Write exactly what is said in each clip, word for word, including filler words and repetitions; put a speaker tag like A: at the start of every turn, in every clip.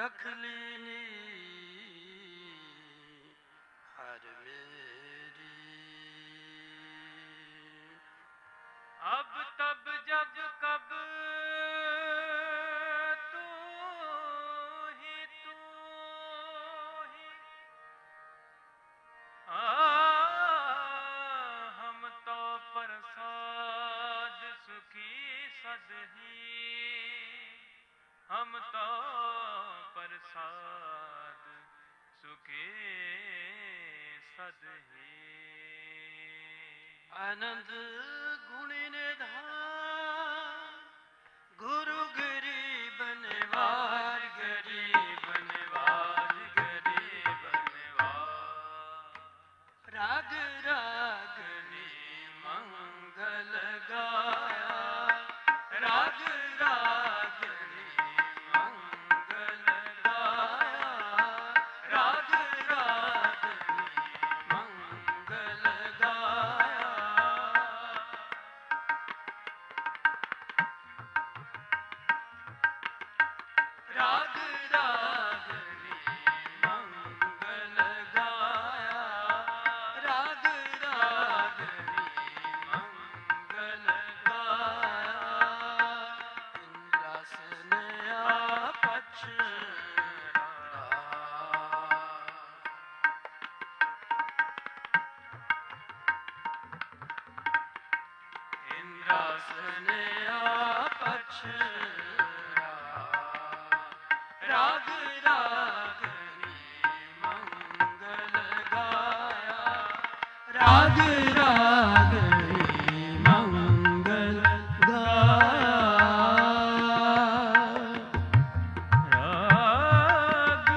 A: रख लीनी हर मेरी। अब तब जब कब तू ही तू ही आ, हम तो प्रसाद सुखी सदही, हम तो प्रसाद सुखी सदही। आनंद गुणी निधान गुरु गरीब निवार, गरीब निवार, गरीब निवार। राग रागनी मंगल गाया, राग रागनी मंगल गाया, राग रागनी मंगल गाया। राग रागनी मंगल गाया, राग रागनी मंगल गाया। इंद्रासन आपछ इंद्रासन आपछ राग रागनी मंगल गाया, राग रागनी मंगल गाया। राग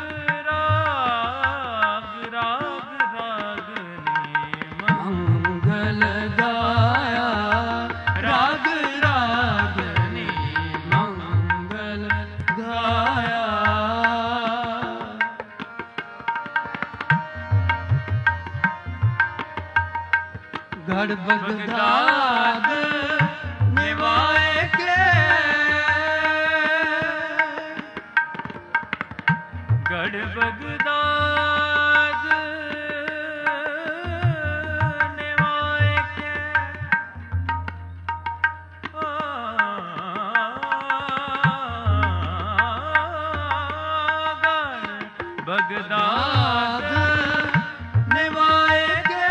A: राग राग रागनी मंगल गाया, राग रागनी मंगल गाया। गढ़ बगदाद निवाए के, गढ़ बगदाद निवाए के, गढ़ बगदाद निवाए के।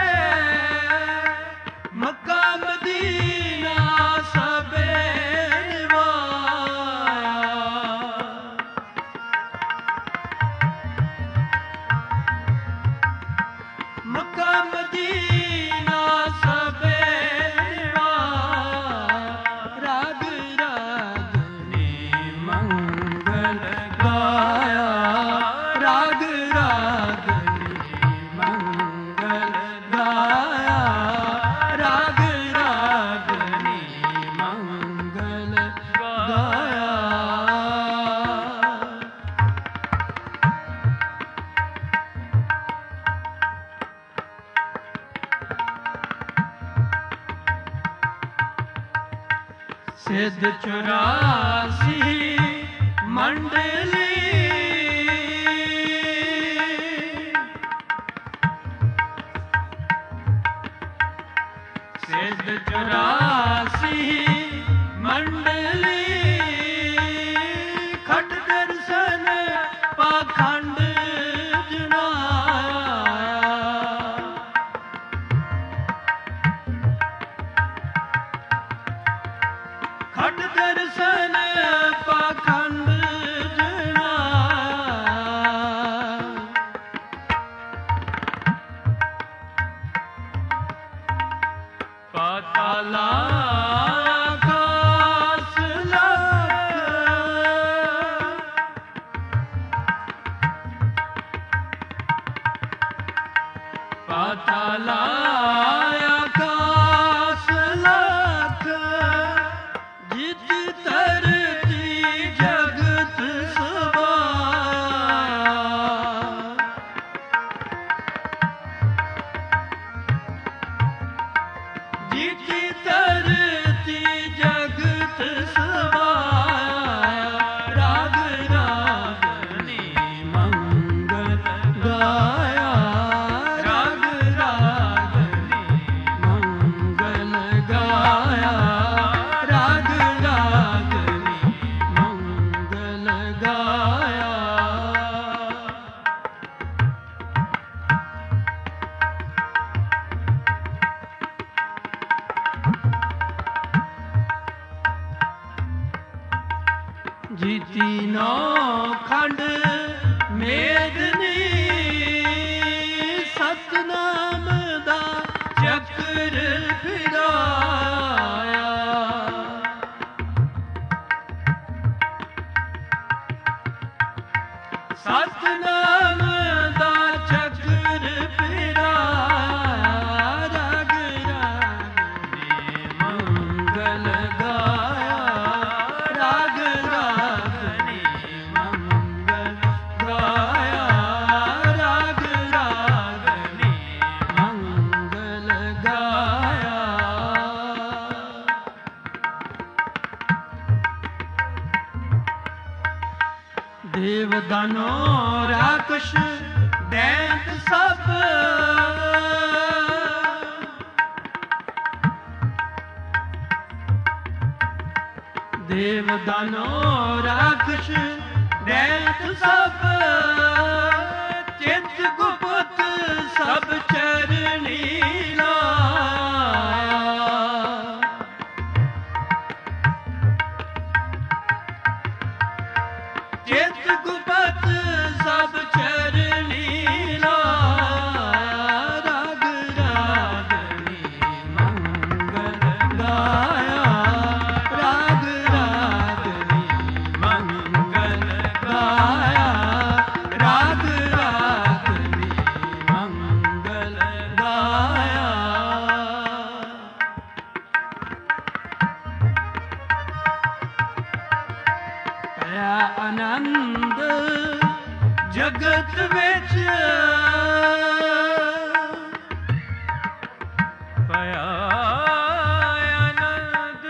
A: मक्का मदीना सबे निवाया, मक्का मदीना सबे निवाया। राग रागनी मंगल गाया, राग रागनी मंगल गाया, राग रागनी मंगल गाया। सिद्ध चौरासी मंडली, सिद्ध चौरासी मंडली। खट दर्शन पाखंड जनाया, खट दर्शन पाखंड जनाया। पाताला आकाश लख, पाताला आकाश लख। जित तर ਜੀਤੀ ਨੌ ਖੰਡ ਮੇਦਨੀ ਸਤਨਾਮ ਦਾ ਚੱਕਰ ਫਿਰਾਇਆ। ਸਤਨਾਮ ਦਾ ਚੱਕਰ ਫਿਰਾਇਆ। ਰਗ ਰਗ ਨੇ ਮੰਗਲ ਗਾਇਆ। ਰਗ ਰਗ ਨੇ ਮੰਗਲ ਗਾਇਆ। ਰਗ ਰਗ ਨੇ ਮੰਗਲ ਗਾਇਆ। ਦੇਵ ਦਾਨੋ ਰਾਕਸ਼ ਦੈਂਤ ਸਭ ਦੇਵ ਦਾਨੋ ਰਾਕਸ਼ ਦੈਂਤ ਸਭ ਚਿਤ ਗੁਪਤ ਸਭ ਚਰਣੀ ਲਾਇਆ। ਚਿਤ ਗੁਪਤ ਸਭ ਚਰਣੀ ਲਾਇਆ। ਰਗ ਰਗ ਨੇ ਮੰਗਲ ਗਾਇਆ। ਰਗ ਰਗ ਨੇ ਮੰਗਲ ਗਾਇਆ। ਰਗ ਰਗ ਨੇ ਮੰਗਲ ਗਾਇਆ। ਭਇਆ ਆਨੰਦ ਜਗਤ ਵਿੱਚ। ਭਇਆ ਆਨੰਦ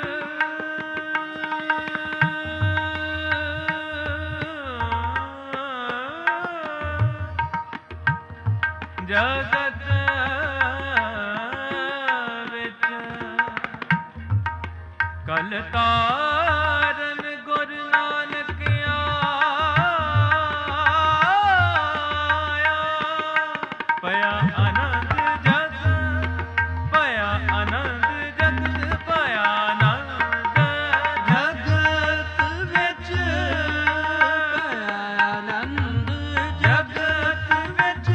A: ਜਗਤ ਵਿੱਚ। ਕਲ ਤਾਰਨ ਗੁਰ ਨਾਨਕ ਆਇਆ। ਭਇਆ ਆਨੰਦ ਜਗ ਭਇਆ ਆਨੰਦ ਜਗਤ। ਭਇਆ ਆਨੰਦ ਜਗਤ ਵਿੱਚ। ਭਇਆ ਆਨੰਦ ਜਗਤ ਵਿੱਚ।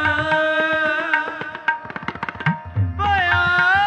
A: ਭਇਆ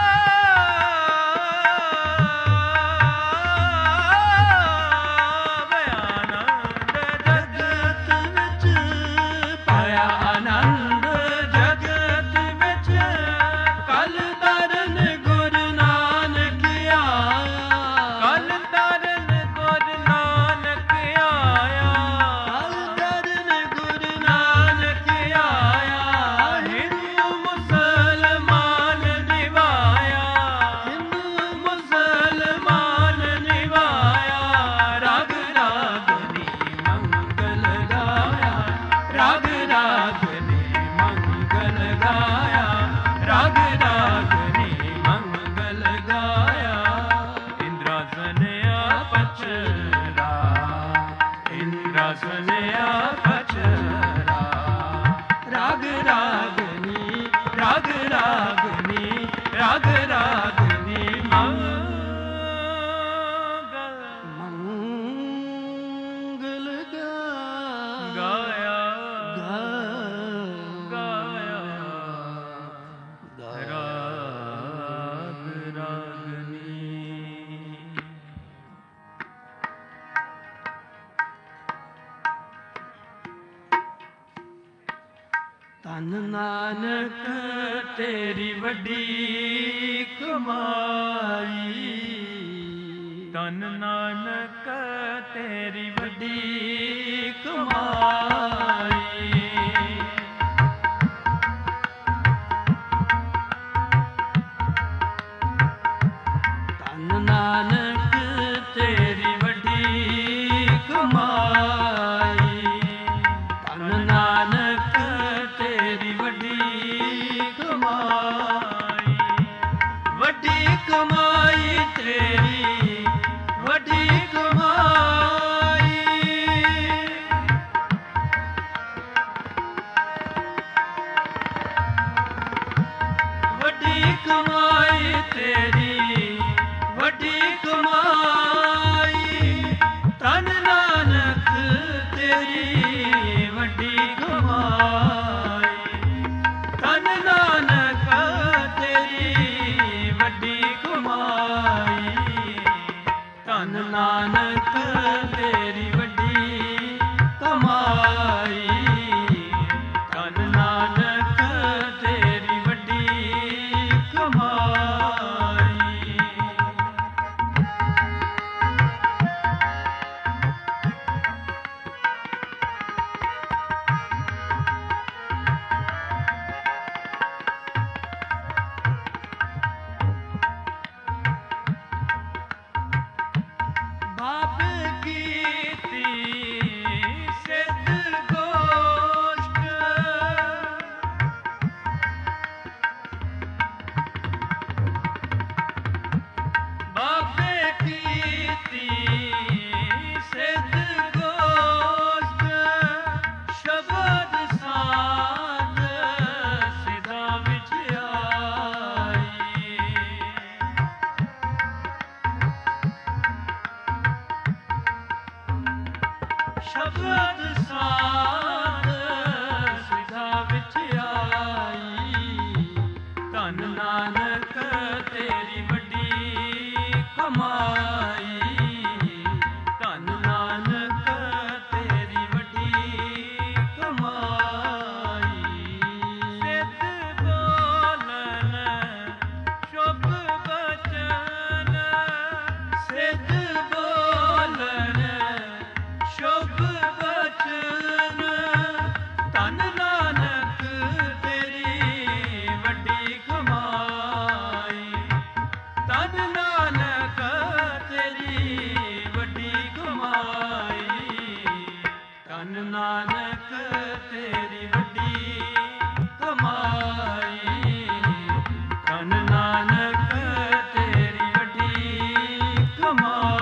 A: ਰਾਗ ਰਾਗਨੀ ਮੰਗਲ ਮੰਗਲ ਗਾਇਆ ਗਾਇਆ ਰਾਗ ਰਾਗਨੀ। ਧੰਨ ਨਾਨਕ ਤੇਰੀ ਵੱਡੀ ਕਮਾਈ। ਧੰਨ ਨਾਨਕ ਤੇਰੀ ਵੱਡੀ ਕਮਾਈ। ਧੰਨ ਨਾਨਕ ਤੇਰੀ ਵੱਡੀ ਕਮਾਈ। ਧੰਨ ਨਾਨਕ ਤੇਰੀ ਵੱਡੀ ਕਮਾਈ। ਵੱਡੀ ਕਮਾਈ ਤੇਰੀ ਵੱਡੀ ਕਮਾਈ। ਵੱਡੀ ਕਮਾਈ ਤੇਰੀ ਵੱਡੀ ਕਮਾਈ। ਧੰਨ ਨਾਨਕ ਤੇਰੀ ਵੱਡੀ ਕਮਾਈ, ਧੰਨ ਨਾਨਕ ਤੇਰੀ ਵੱਡੀ ਕਮਾਈ। ਸ਼ਬਦ ਸਾਧ ਸਿਧਾ ਵਿੱਚ ਆਈ, ਧੰਨ ਨਾਨਕ ਤੇਰੀ ਵੱਡੀ ਕਮਾਈ, ਧੰਨ ਨਾਨਕ ਤੇਰੀ ਵੱਡੀ ਕਮਾਈ। ਸਿੱਧ ਬੋਲਨ ਸ਼ੁਭ ਬਚਨ, ਸਿੱਧ ਬੋਲਨ ਸ਼ੁਭ ਬਚਨ, ਧੰਨ ਨਾਨਕ ਤੇਰੀ ਵੱਡੀ ਕਮਾਈ, ਧੰਨ ਨਾਨਕ ਤੇਰੀ ਵੱਡੀ ਕਮਾਈ, ਧੰਨ ਨਾਨਕ ਤੇਰੀ ਵੱਡੀ ਕਮਾਈ, ਧੰਨ ਨਾਨਕ ਤੇਰੀ ਵੱਡੀ ਕਮਾਈ।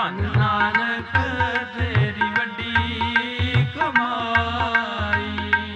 A: ਧਨ ਨਾਨਕ ਤੇਰੀ ਵੱਡੀ ਕਮਾਈ।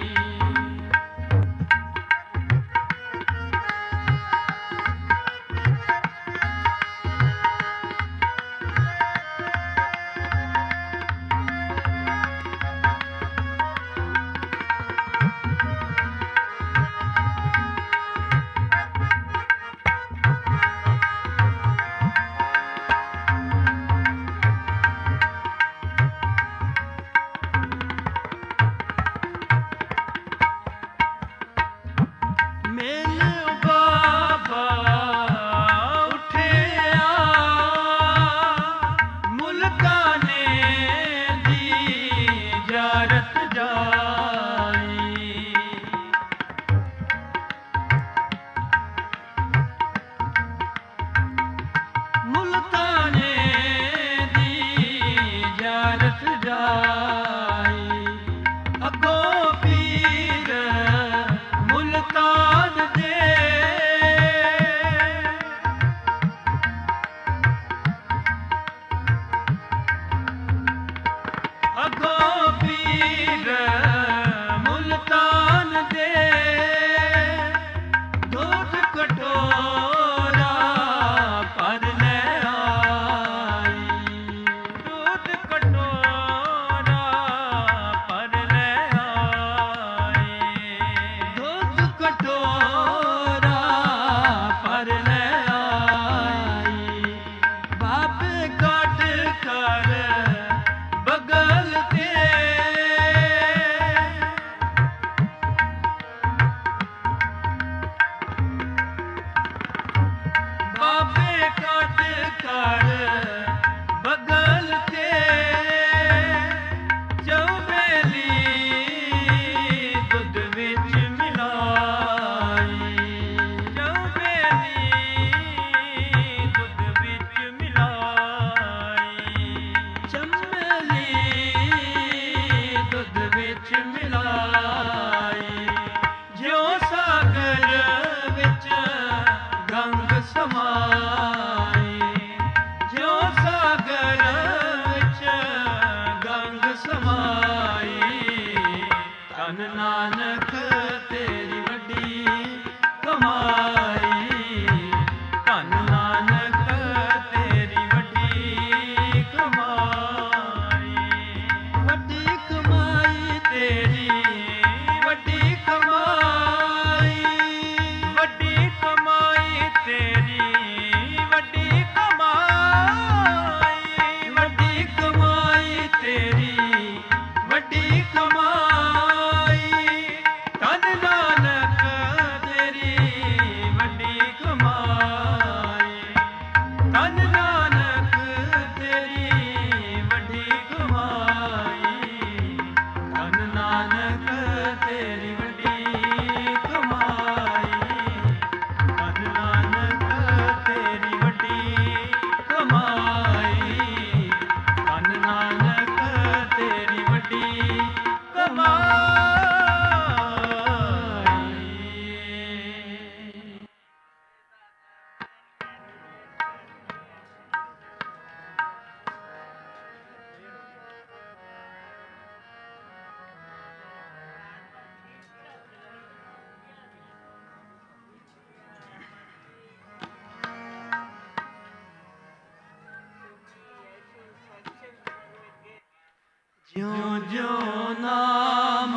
A: ਜਿਉ ਜਿਉ ਨਾਮ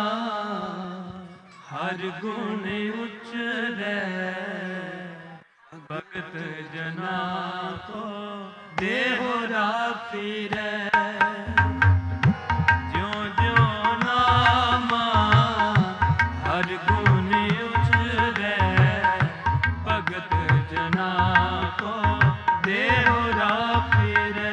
A: ਹਰ ਗੁਣ ਉਚਰੈ, ਭਗਤ ਜਨਾ ਕੋ ਦੇਹੁ ਰਾਫਿਰੈ। ਜਿਉ ਜਿਉ ਨਾਮ ਹਰ ਗੁਣ ਉਚਰੈ, ਭਗਤ ਜਨਾ ਕੋ ਦੇਹੁ ਰਾਫਿਰੈ।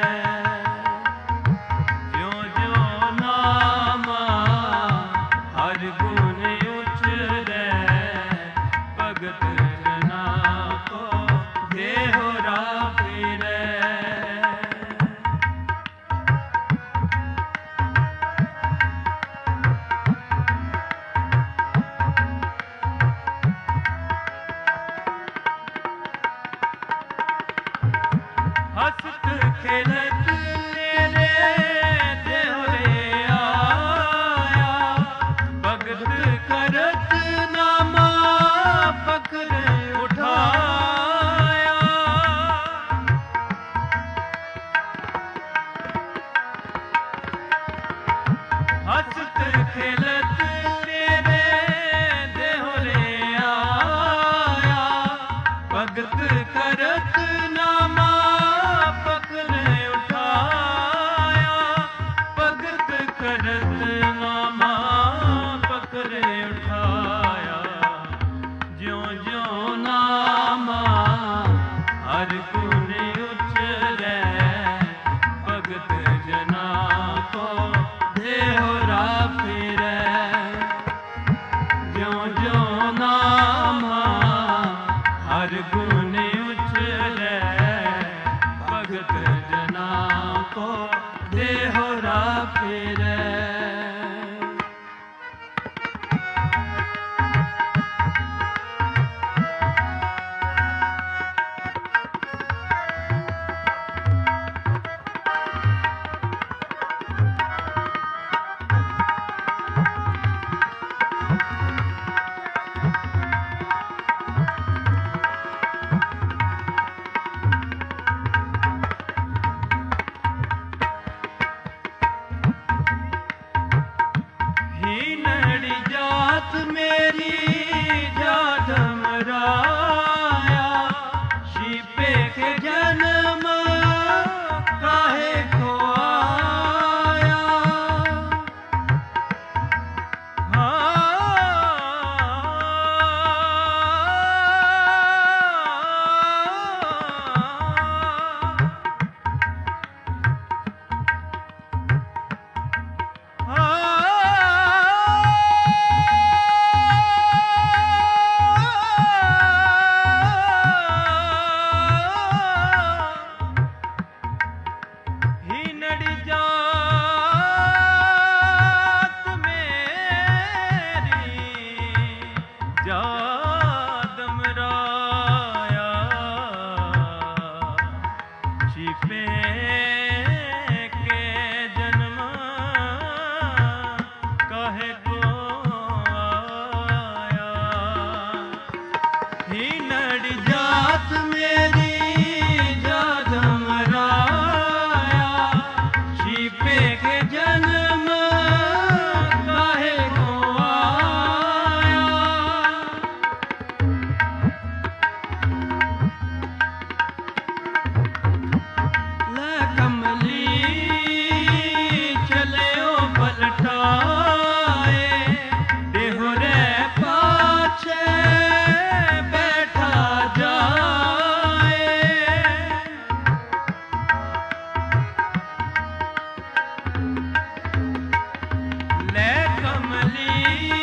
A: खेलत तेरे देह रे आया, भगत करत नामा पकड़े उठाया। हंसत खेलत तेरे देह रे आया, भगत करत नामा पकड़े उठाया, भगत करत नामा पकड़े उठाया। ज्यों ज्यों नामा हर गुण उचरै, भगत जना को देहोरा फिरै। ज्यों ज्यों नामा हर गुण उचरै, भगत जना को देहोरा फिरै। हीनड़ी जात मेरी जादम राया, शीपे के जन्म काहे को आया। हीनड़ी जात मेरी जादम राया, छिपे के जन्म काहे को आया। हीनड़ी जात मेरी जादम राया, छिपे के जन्म काहे को आया। ले कमली चले ओ पलटाए, देहुरे पाछे बैठा जाए। ले कमली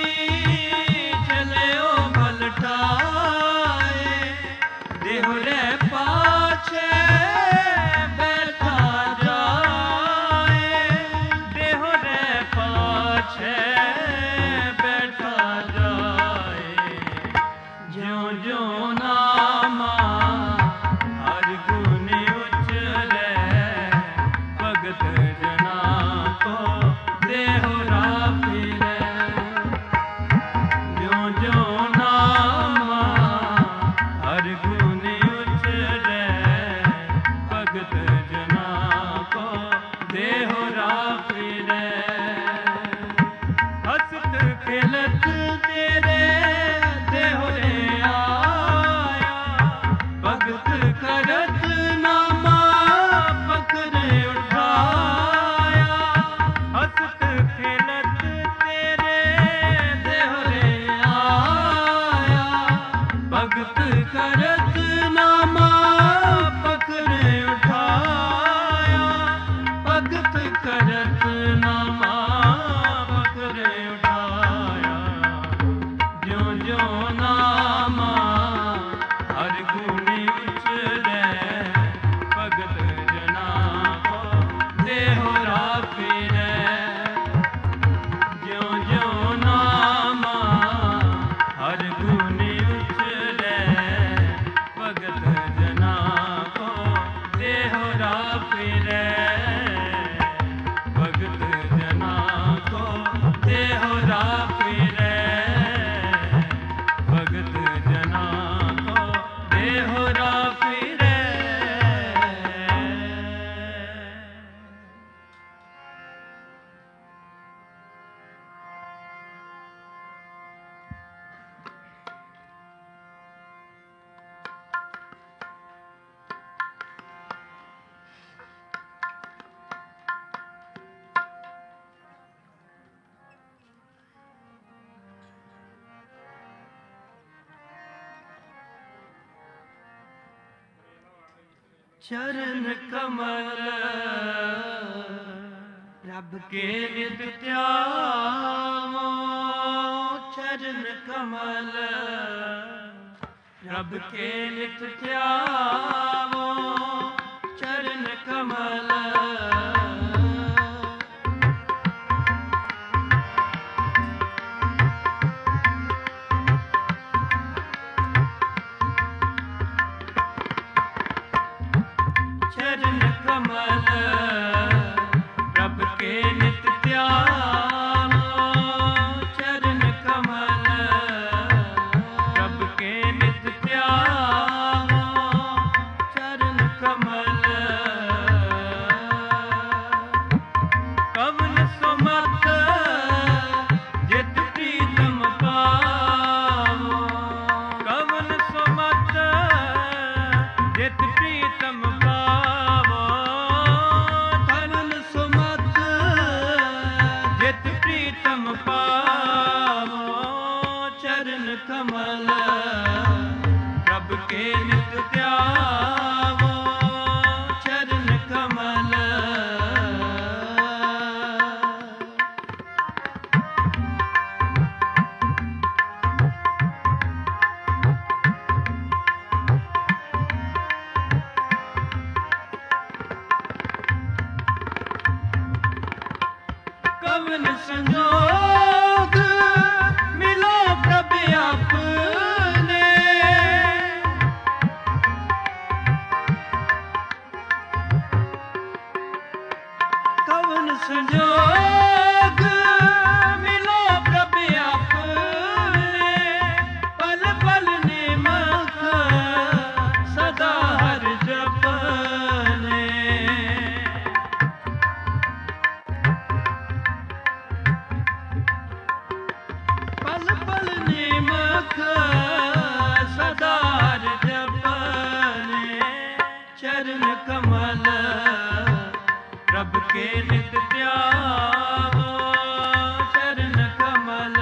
A: चले ओ पलटाए, देहुरे पाछे बैठा जाए, देहुरे पाछे बैठा जाए। ज्यों ज्यों नामा हर गुण उचरै, भगत जना को देहोरा फिरै। ज्यों ज्यों नामा हर गुण उचरै, भगत जना को देहोरा फिरै। हंसत खेलत तेरे देह रे आया, भगत करत नामा पकड़े उठाया। हंसत खेलत तेरे देह रे आया, भगत करत नामा पकड़े उठाया, भगत करत नामा पकड़े उठाया। ज्यों ज्यों नामा हर गुण उचरै, भगत जना को देहोरा फिरै। ज्यों ज्यों नामा हर गुण उचरै, भगत जना को देहोरा फिरै। फिरे भगत जना को देहुरा फिरे भगत जना को देहुरा फिरे चरण कमल रब के नित ध्यावो चरण कमल रब के नित ध्यावो चरण कमल चरण कमल रब के नित ध्यावो चरण कमल रब के नित ध्यावो चरण कमल कवन सुमत जित प्रीतम पावो कवन सुमत जित प्रीतम पावो धन सुमत जित प्रीतम पावो चरण कमल रब के नित ध्यावो चरण कमल कवन संजोग मिलो प्रभ अपने कवन संजोग मिलो प्रभ अपने पल पल निमख सदा हर जपने पल पल निमख सदा हर जपने चरण कमल रब के नित ध्यावो चरण कमल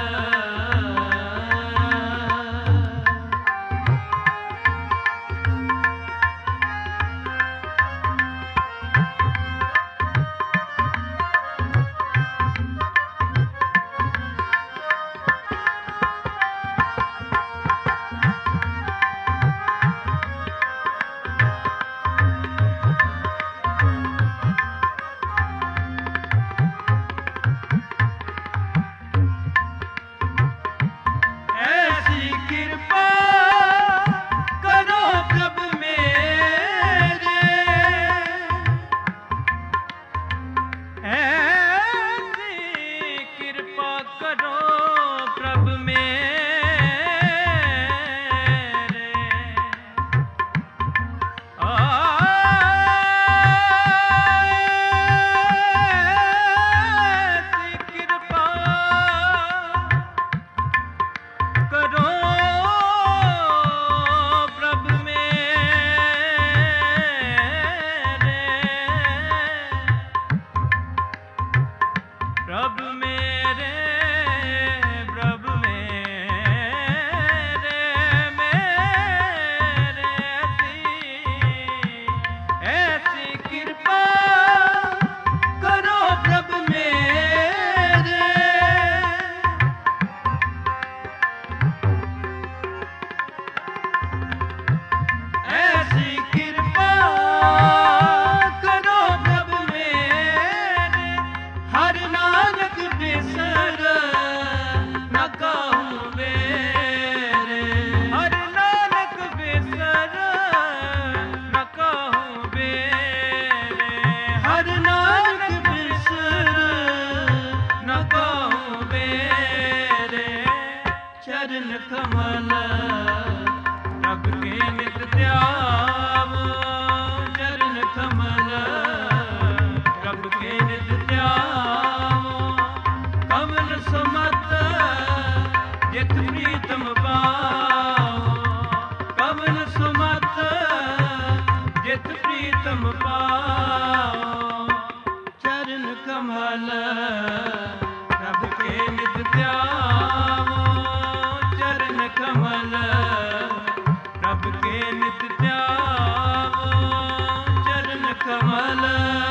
A: ਕਮਲ ਪ੍ਰਭ ਕੇ ਨਿਤ ਧਿਆਵੋ ਚਰਨ ਕਮਲ ਪ੍ਰਭ ਕੇ ਨਿਤ ਧਿਆਵੋ ਚਰਨ ਕਮਲ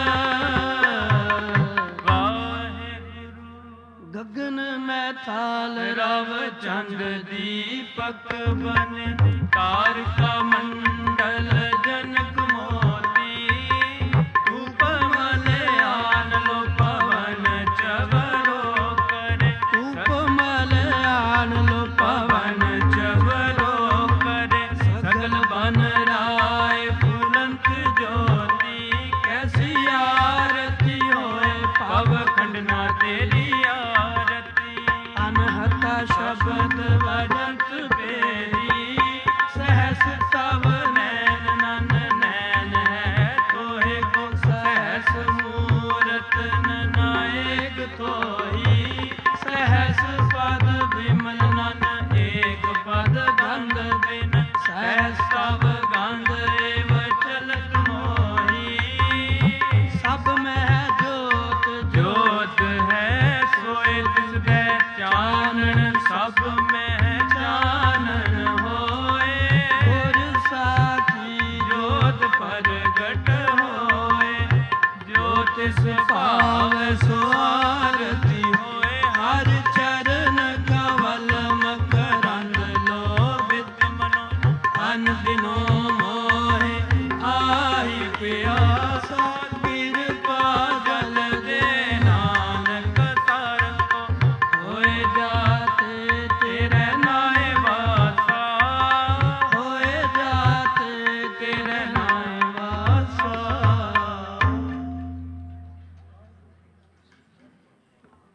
A: ਵਾਹਿਗੁਰੂ। ਗਗਨ ਮੈਂ ਥਾਲ ਰਵ ਚੰਦ ਦੀਪਕ ਬਨ ਤਾਰਕਾ ਮੰਡਲ ਜਨਕ ਮੋਤੀ ਧੂਪ ਮਲਿਆਨ ਲੋ ਪਵਨ ਚਵਰੋ ਕਰੇ ਧੂਪ ਮਲਿਆਨ ਲੋ ਪਵਨ ਚਵਰੋ ਕਰੇ ਸਗਲ ਬਨ ਰਾਏ ਫੁਲੰਤ ਜੋਤੀ ਕੈਸੀ ਆਰਤੀ ਹੋਏ ਪਵ ਖੰਡਨਾ ਤੇਰੀ ਆਰਤੀ ਅਨਹਤਾ ਸ਼ਬਦ ਵਜੰਤ ਬੇਰੀ ਸਹਸ ਤਵ ਨੈਨ ਨਨ ਨੈਨ ਹੈ ਤੋਹਿ ਕੋ ਸਹਸ ਮੂਰਤ ਨਨਾਇਕ ਤੋਹੀ ਸਹਸ ਪਦ ਬਿਮਲ ਨਨ ਏਕ ਪਦ ਗੰਧ ਬਿਨ ਸਹਸ ਤਵ ਗੰਧ ਏਵ ਚਲਤ ਮੋਹੀ ਸਭ ਮਹਿ ਜੋਤ ਜੋਤ ਹੈ ਸੋਇ ਤਿਸ ਬੈ ਚਾਨਣ ਸਭ ਮਹਿ ਚਾਨਣ ਹੋਏ ਗੁਰ ਸਾਖੀ ਜੋਤ ਪ੍ਰਗਟ ਹੋਏ ਜੋ ਤਿਸ ਭਾਵੈ ਸੋ ਆਰਤੀ ਹੋਏ ਹਰ ਚਰਨ ਕਵਲ ਮਕਰੰਦ ਲੋਭਿਤ ਮਨੋ ਅਨ ਦਿਨੋ ਮੋਹਿ ਆਈ ਪਿਆਸਾ ਕਿਰਪਾ ਜਲ ਦੇ ਨਾਨਕ ਤਰ ਕੋ ਹੋਏ ਜਾਤੇ ਤੇਰੇ ਨਾਏ ਵਾਸਾ ਹੋਏ ਜਾਤੇ ਤੇਰੇ ਨਾਏ ਵਾਸਾ।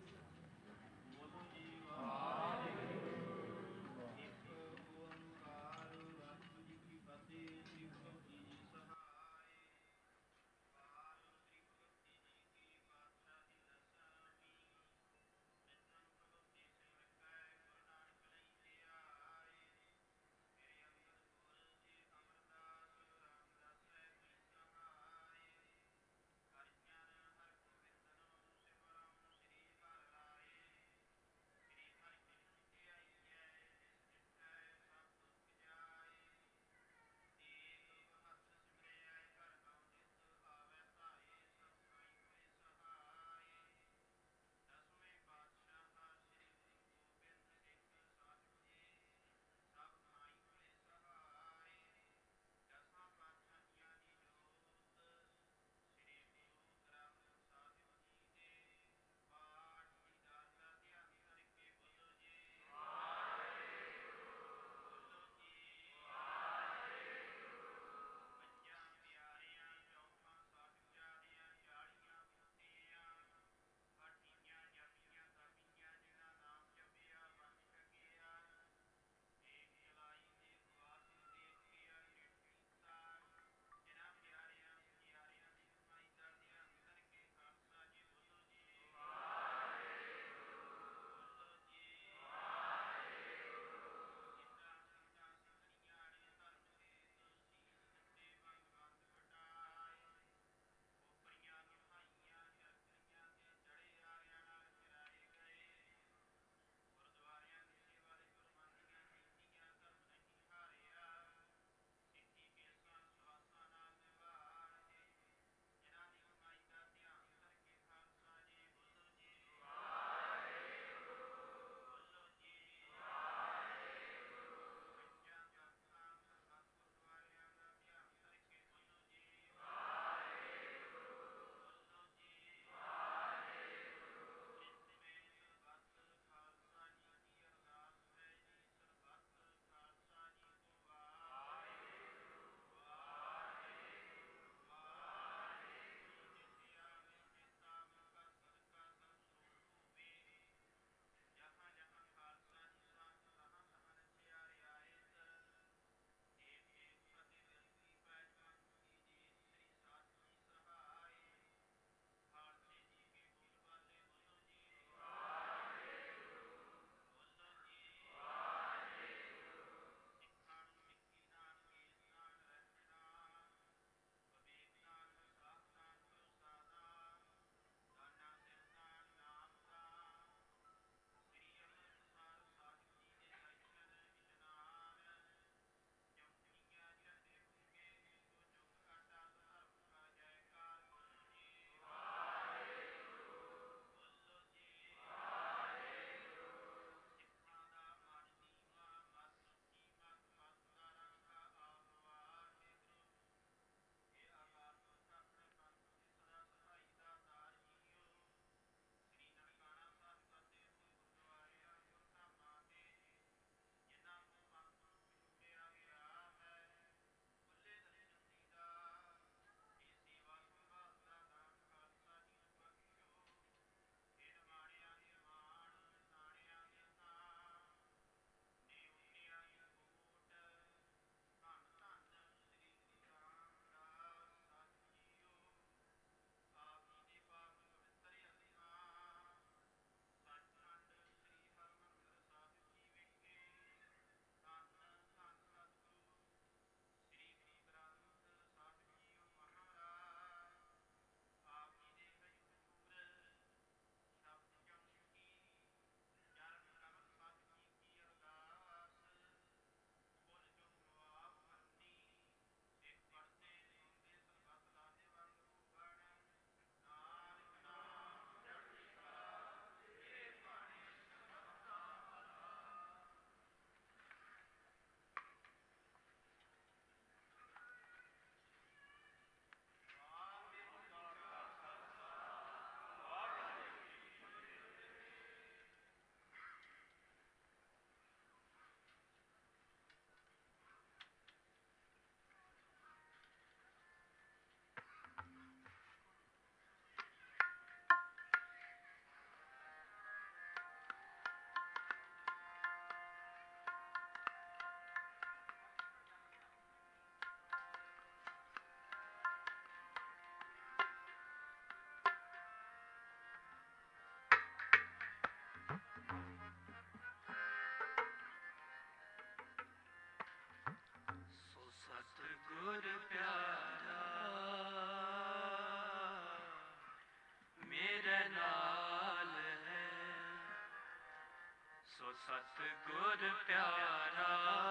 A: सतगुर प्यारा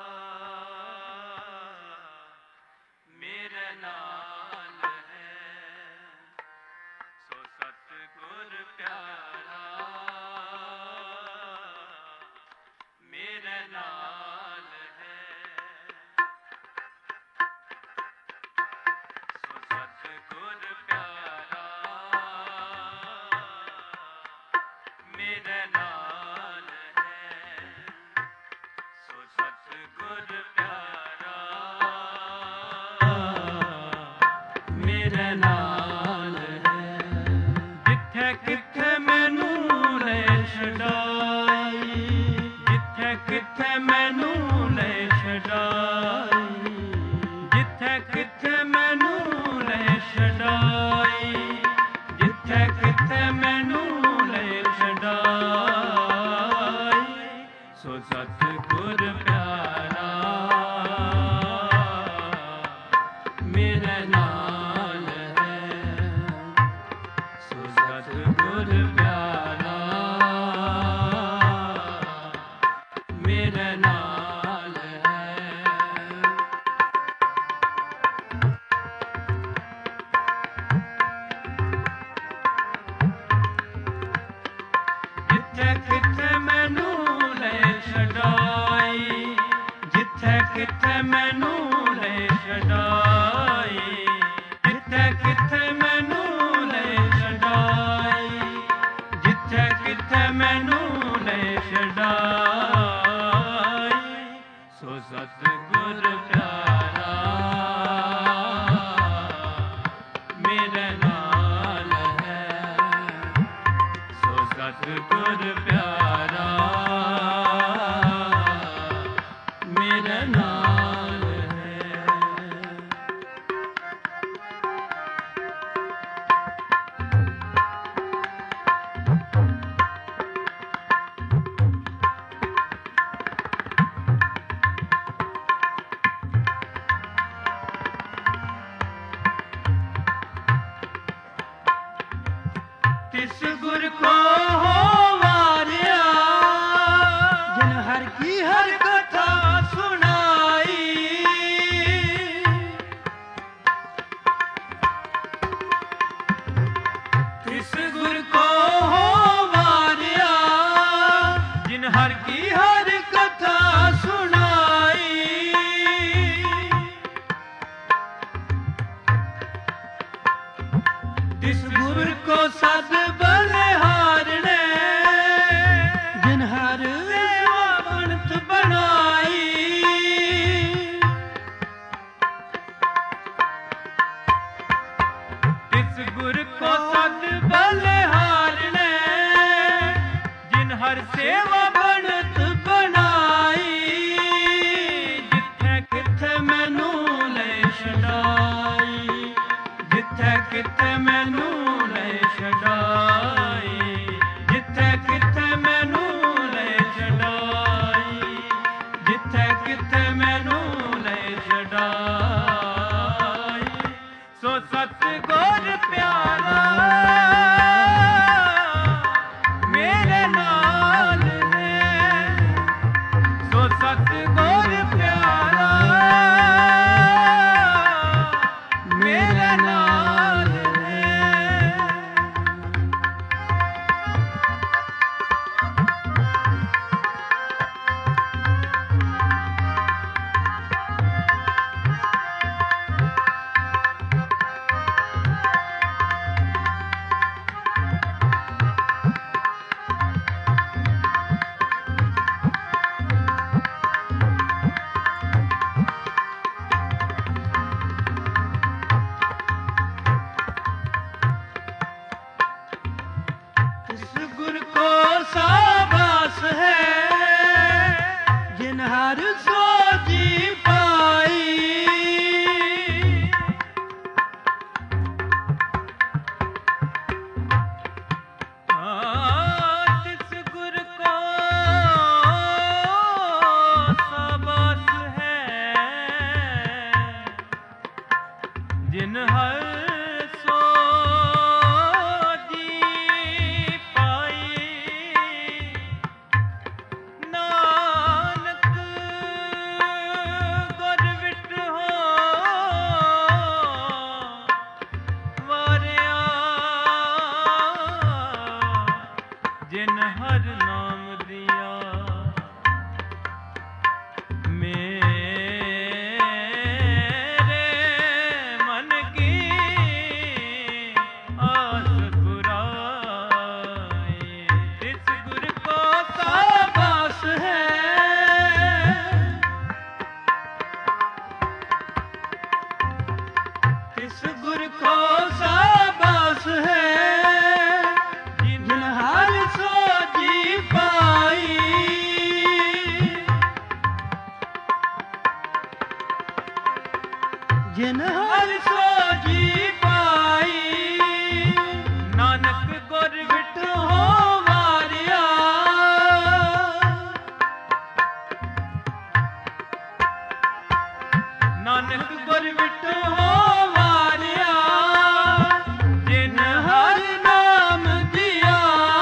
A: मेरे नाल है, सो सतगुर प्यारा मेरे नाल है, सो सतगुर प्यारा मेरे नाल है, सो सतगुर प्यारा मेरे नाल है। जिथे किथे मैनू ले छड़ाई, जिथे किथे मैनू ले छड़ाई, जिथे किथे मैनू ले छड़ाई, जिथे किथे मैनू ले छड़ाई, सो सतगुर प्यारा मेरे नाल है, सो सतगुर प्यारा मेरे नाल है। जिथे किथे मैनू ले छड़ाई, जिथे किथे मैनू ले छड़ाई, जिथे किथे मैनू ले छड़ाई, जिथे किथे मैनू ले छड़ाई, सो सतगुर प्यारा मेरे नाल है, सो सतगुर प्यारा मेरे नाल है। तिस गुर को हो वारिया, जिन हर की हर कथा सुनाई, तिस गुर को हो वारिया, जिन हर की हर कथा सुनाई, तिस गुर को सद बलिहारने, जिन हर बनत बनाई, तिस गुर को सद बलिहारने, जिन हर सेवा बनत बनाई, जिथे किथे मैनू ले छड़ाई, जिथे किथे मैनू ले छड़ाई, जिथे किथे मैनू ले छड़ाई, जिथे किथे मैनू ले छड़ाई, सो सतगुर प्यारा मेरे नाल है, सो सतगुर प्यारा मेरे नाल है। जिन हर नाम दिया मेरे मन की आस पुराई। इस गुर को शाबाश है, इस गुर को शाबाश है, जिन हर सोजी पाई। जिन हर सोजी पाई, नानक गुर विट हो वारिया। नानक गुर विट हो वारिया, जिन हर नाम दिया।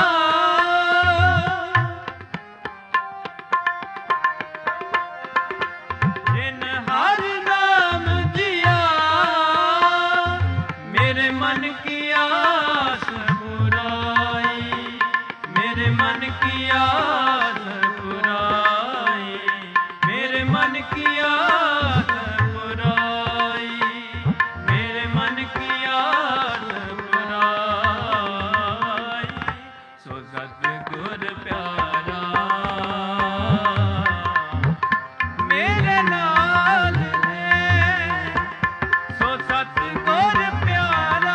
A: जिन हर नाम दिया, मेरे मन की आस पुराई। मेरे मन की आस पुराई। मेरे मन की आस पुराई। मेरे मन की आस पुराई। सो सतगुर प्यारा मेरे नाल है। सो सतगुर प्यारा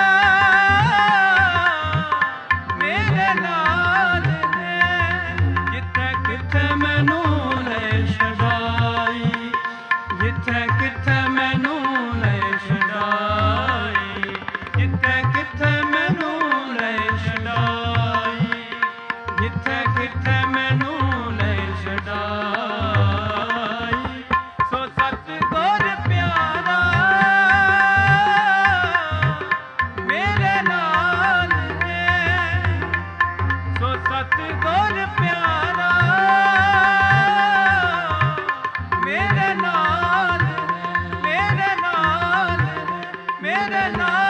A: मेरे नाल है। जिथे किथे मैनू ले छड़ाई। जिथे किथे मैनू ले छड़ाई। जिथे किथे मैनू ले छड़ाई। जिथे किथे मैनू ले छड़ाई। सो सतगुर प्यारा मेरे नाल है। सो सतगुर प्यारा मेरे नाल है। मेरे नाल है। मेरे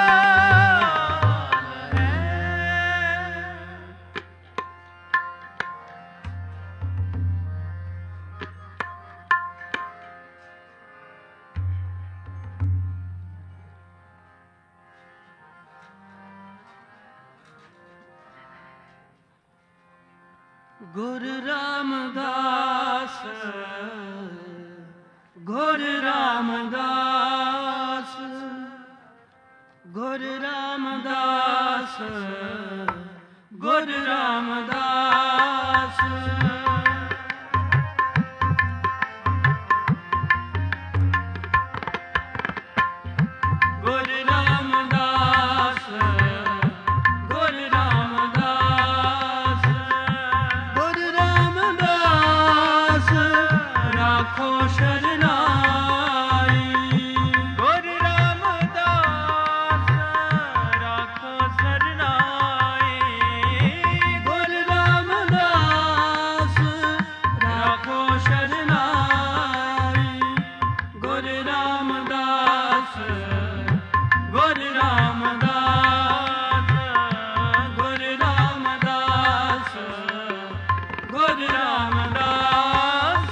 A: नाल है। गुरु रामदास, गुरु रामदास, गुरु रामदास, गुरु रामदास। गुरु रामदास, गुरु रामदास, गुरु रामदास, राखो शरनाई। गुरु रामदास, राखो शरनाई। गुरु रामदास, राखो शरनाई। गुरु रामदास, गुरु रामदास, गुरु रामदास, गुरु रामदास।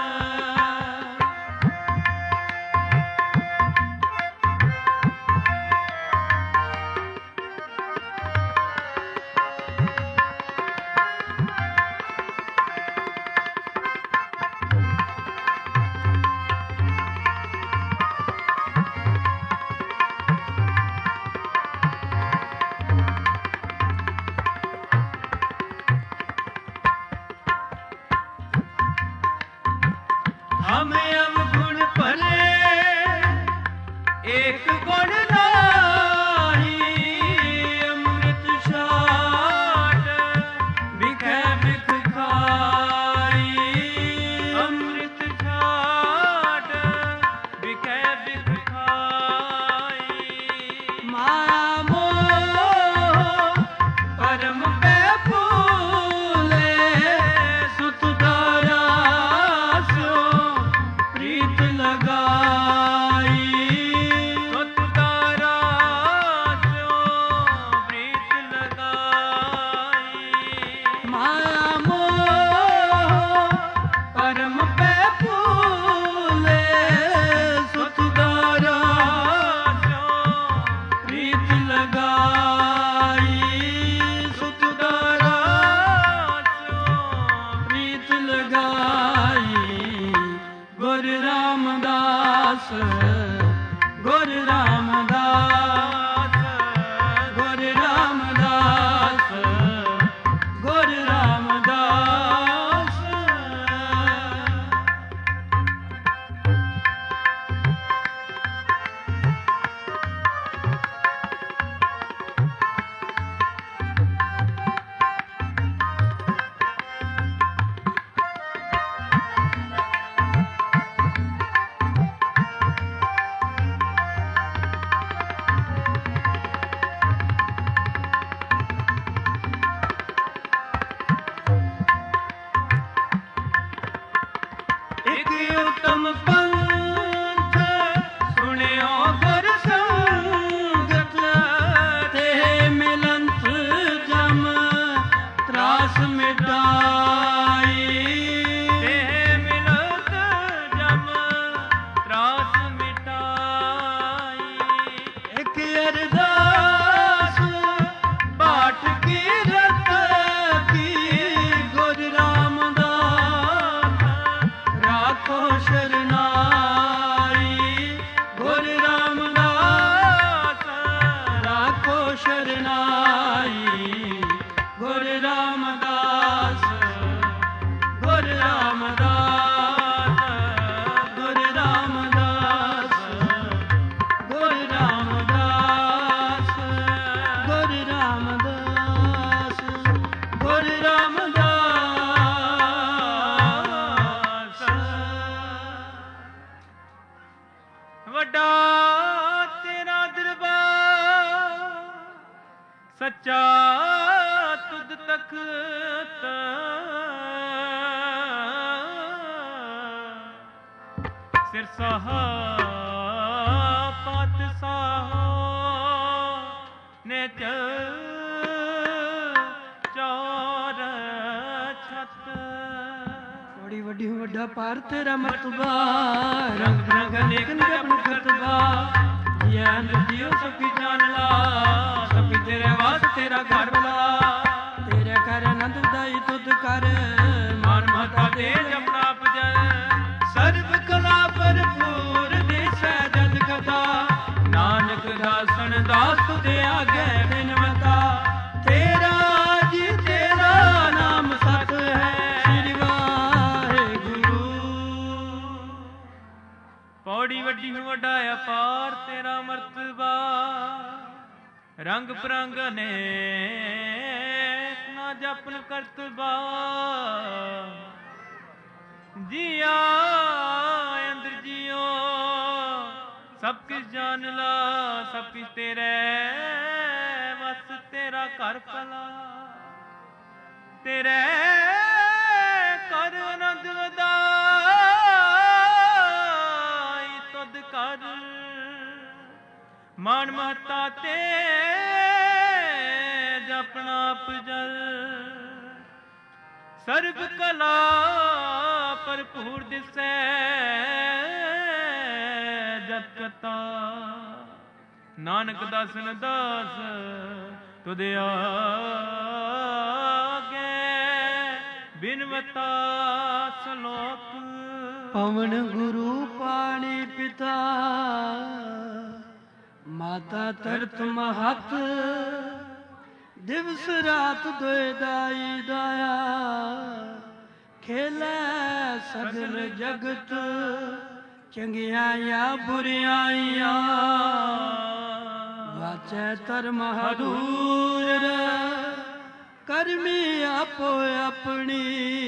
A: हमें अवगुण भले एक गुण नाही। अमृत छाट बिखै बिख खाई। अमृत छाट बिखै बिख खाई। माया मोह परम पे फूले। सुत धारा सो ਤੁਧ ਤਖਤ ਸਿਰ ਸਾਹਾ ਪਤ ਸਾਹੋ ਨਿਤ ਚੌਰ ਛਤ।
B: ਬੜੀ ਵੱਡੀ ਵੱਡਾ ਪਾਰ ਤੇਰਾ ਮਰਤਬਾ, ਰੰਗ ਬਰੰਗ ਅਨੇਕ ਨਿਰਭਨ ਕਰਤਬਾ। ਇਹ ਅੰਧ ਜੀਉ ਸਭੀ ਜਾਣ ਲਾ, ਸਭੀ ਤੇਰੇ ਵਾਸ ਤੇਰਾ ਘਰ ਬਲਾ। ਤੇਰੇ ਘਰ ਆਨੰਦ ਦਾਈ ਤੁਧ ਕਰ, ਮਾਨ ਮਾਤਾ ਤੇ ਜਪਣਾ ਪਜੈ। ਸਰਬ ਕਲਾ ਭਰਪੂਰ ਦੇਸੈ ਜਦ ਕਥਾ, ਨਾਨਕ ਦਾਸਨ ਦਾਸ ਤੁਧ ਆਗੇ ਬਿਨਵਤਾ। ਤੇਰਾ ਜੀ ਤੇਰਾ ਨਾਮ ਸਤ ਹੈ, ਸ੍ਰੀ ਵਾਹਿਗੁਰੂ।
A: ਪੌੜੀ ਵੱਡੀ ਨੂੰ ਵੱਡਾ ਅਪਾਰ ਤੇਰਾ ਮਰਤਬਾ, ਰੰਗ ਬਰੰਗ ਅਨੇਕ ਨਾ ਜਪਨ ਕਰਤਬਾ। ਜੀਆ ਅੰਦਰ ਜੀਓ ਸਭ ਕਿਛ ਜਾਣ ਲਾ, ਸਭ ਕਿਛ ਤੇਰੇ ਵਸ ਤੇਰਾ ਘਰ ਭਲਾ। ਤੇਰੇ ਕਰ ਆਨੰਦ ਵਧਾਈ ਤੁਧ ਕਰ, ਮਾਨ ਮਹਤਾ ਤੇ ਜਪਣਾ ਪਜਲ। ਸਰਬ ਕਲਾ ਭਰਪੂਰ ਦਿਸੈ ਜਤ ਕਤਾ। ਨਾਨਕ ਦਾਸਨ ਦਾਸ ਤੁਧ ਆਗੇ ਬਿਨਵਤਾ। ਸਲੋਕ
B: ਪਵਨ ਗੁਰੂ ਪਾਣੀ ਪਿਤਾ, ਮਾਤਾ ਤਰਤ ਮਹਤ। ਦਿਵਸ ਰਾਤ ਦੋਇ ਦਾਈ ਦਾਇਆ, ਖੇਲੇ ਸਗਲ ਜਗਤ। ਚੰਗਿਆਈਆਂ ਬੁਰਿਆਈਆਂ, ਵਾਚੈ ਧਰਮ ਹਦੂਰ। ਕਰਮੀ ਆਪੋ ਆਪਣੀ,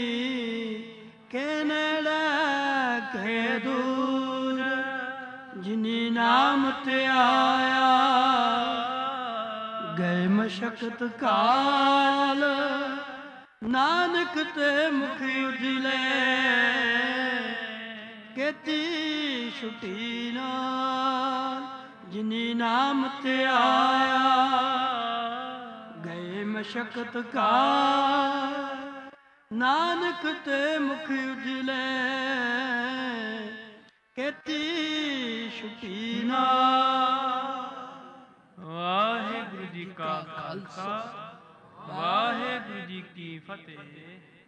B: ਕੇ ਨੇੜੇ ਕੇ ਦੂਰ। ਜਿਨੀ ਨਾਮ ਤੇ ਆਇਆ, ਗਏ ਮਸ਼ਕਤ ਕਾਲ। ਨਾਨਕ ਤੇ ਮੁਖ ਉਜਲੇ, ਕੀਤੀ ਛੁਟੀ ਨਾਲ। ਜਿਨੀ ਨਾਮ ਤੇ ਆਇਆ, ਗਏ ਮਸ਼ਕਤ ਕਾਲ। ਨਾਨਕ ਤੇ ਮੁਖ ਉਜਲੇ, ਕੀਤੀ ਛੁਟੀ ਨਾਲ।
A: ਵਾਹਿਗੁਰੂ ਜੀ ਕਾ ਖਾਲਸਾ, ਵਾਹਿਗੁਰੂ ਜੀ ਕੀ ਫਤਿਹ।